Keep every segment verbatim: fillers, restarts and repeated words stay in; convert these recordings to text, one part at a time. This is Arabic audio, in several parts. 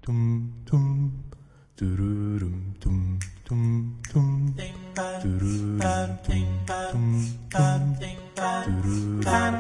tum tum tururum tum tum tum tururum tum tum tum tururum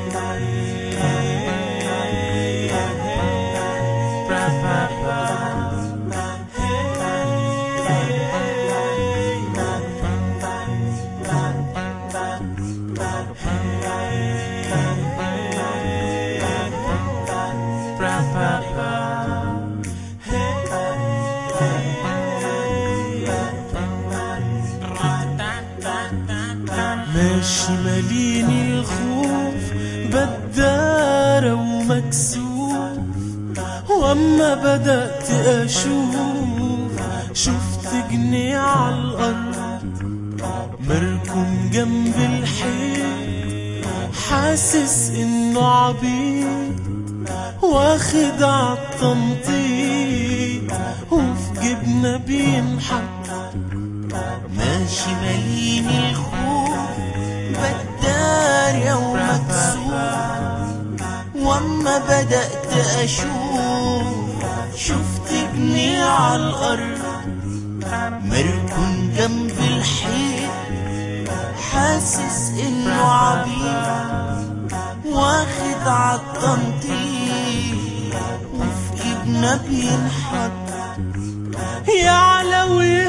ماشي ماليني الخوف بدارة ومكسوف، واما بدأت اشوف شفت جنيه عالارض مركون جنب الحيط، حاسس انه عبيط واخد عالتنطيط وفي جبنا بينحط. ماشي ماليني الخوف بدارية ومكسوف، واما بدأت اشوف شفت جنيه عالارض مركون جنب الحيط، حاسس انه عبيط واخد عالتنطيط وفي جبنا بينحط. يا علوي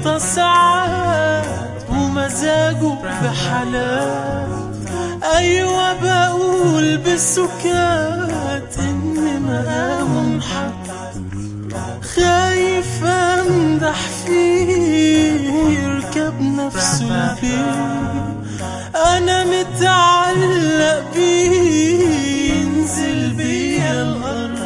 وتصعد ومزاجه بحالات، ايوه بقول بالسكات ان مقامه انحط. خايف امدح فيه يركب نفسه البيت، انا متعلق بيه ينزل بيا الارض.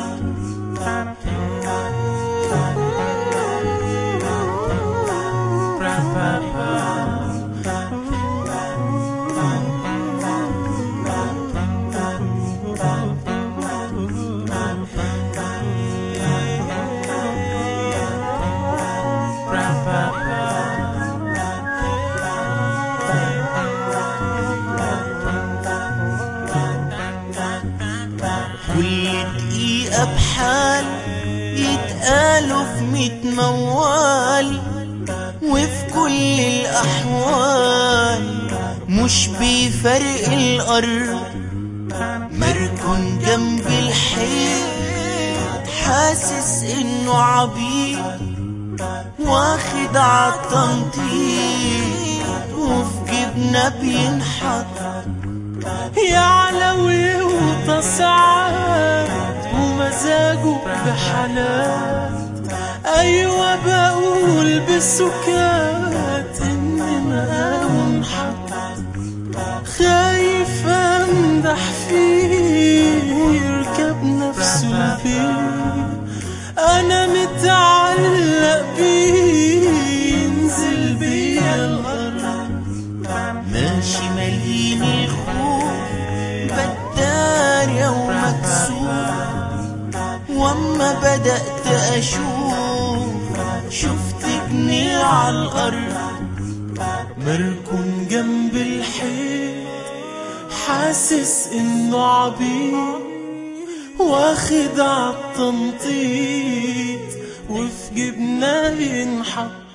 كل دقيقة بحال يتقالوا في ميت موال، وفي كل الأحوال مش بيفرق الأرض مركون جنب الحيط، حاسس إنه عبيط واخد عالتنطيط وفي جبنا بينحط. يا علوي وتصعد ومزاجه بحالات، ايوه بقول بالسكات ان مقامه انحط. خايف امدح فيه يركب نفسه البيت، انا متعلق بيه ينزل بيا الارض. ماشي ماليني الخوف بدارية ومكسوف، واما بدأت اشوف شفت جنيه عالارض مركون جنب الحيط، حاسس انه عبيط واخد عالتنطيط وفي جبنا ينحط.